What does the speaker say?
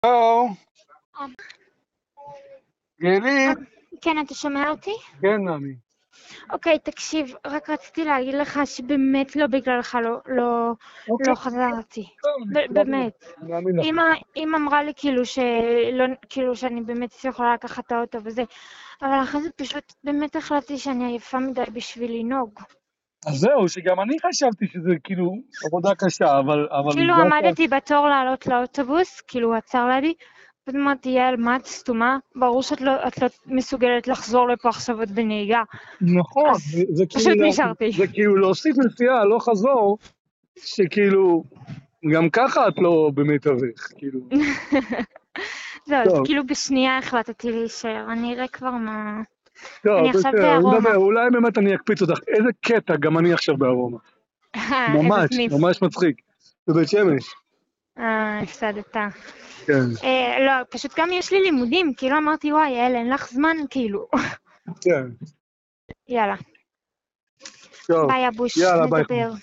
גלית? כן, אתה שומע אותי? כן, נעמי. אוקיי, תקשיב, רק רציתי להגיד לך שבאמת לא בגללך לא חזרתי. באמת. אמא אמרה לי כאילו שאני באמת יכולה לקחת את האוטו וזה, אבל אחרי זה פשוט באמת החלטתי שאני עייפה מדי בשביל לנהוג. אז זהו, שגם אני חשבתי שזה כאילו עבודה קשה, אבל... כאילו עמדתי בתור לעלות לאוטובוס, כאילו הוא עצר לידי, פשוט אמרתי, יעל, מה את סתומה? ברור שאת לא מסוגלת לחזור לפה עכשיו עוד בנהיגה. נכון, פשוט נשארתי. זה כאילו להוסיף נסיעה, לא חזור, שכאילו, גם ככה את לא במיטבך, כאילו. זהו, אז כאילו בשנייה החלטתי להישאר, אני אראה כבר מה... טוב, אני עכשיו בארומה. אולי באמת אני אקפיץ אותך, איזה קטע, גם אני עכשיו בארומה. ממש מצחיק. בבית שמש. הפסדת. כן. לא, פשוט גם יש לי לימודים, כאילו אמרתי, וואי, יעל, אין לך זמן, כאילו. כן. יאללה. טוב. ביי, אבוש, יאללה, ביי. נדבר.